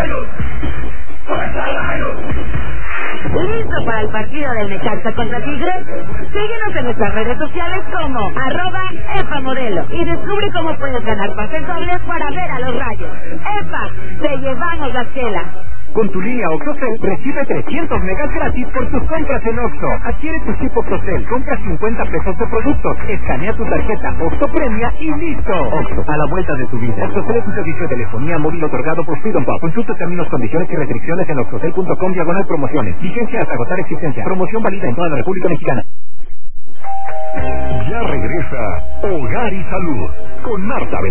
¿Listo para el partido del Necaxa contra Tigres? Síguenos en nuestras redes sociales como @EFAModelo y descubre cómo puedes ganar pases dobles para ver a los Rayos. ¡EFA! ¡Te llevamos la chela! Con tu línea OXXOCEL recibe 300 megas gratis por tus compras en OXXO. Adquiere tu chip OXXOCEL, compra 50 pesos de productos, escanea tu tarjeta OXXO Premia y listo. OXXO, a la vuelta de tu vida. OXXOCEL es un servicio de telefonía móvil otorgado por Freedom Pop. Consulta términos, condiciones y restricciones en oxxocel.com/promociones. Vigencia hasta agotar existencia. Promoción válida en toda la República Mexicana. Ya regresa Hogar y Salud con Marta Velázquez.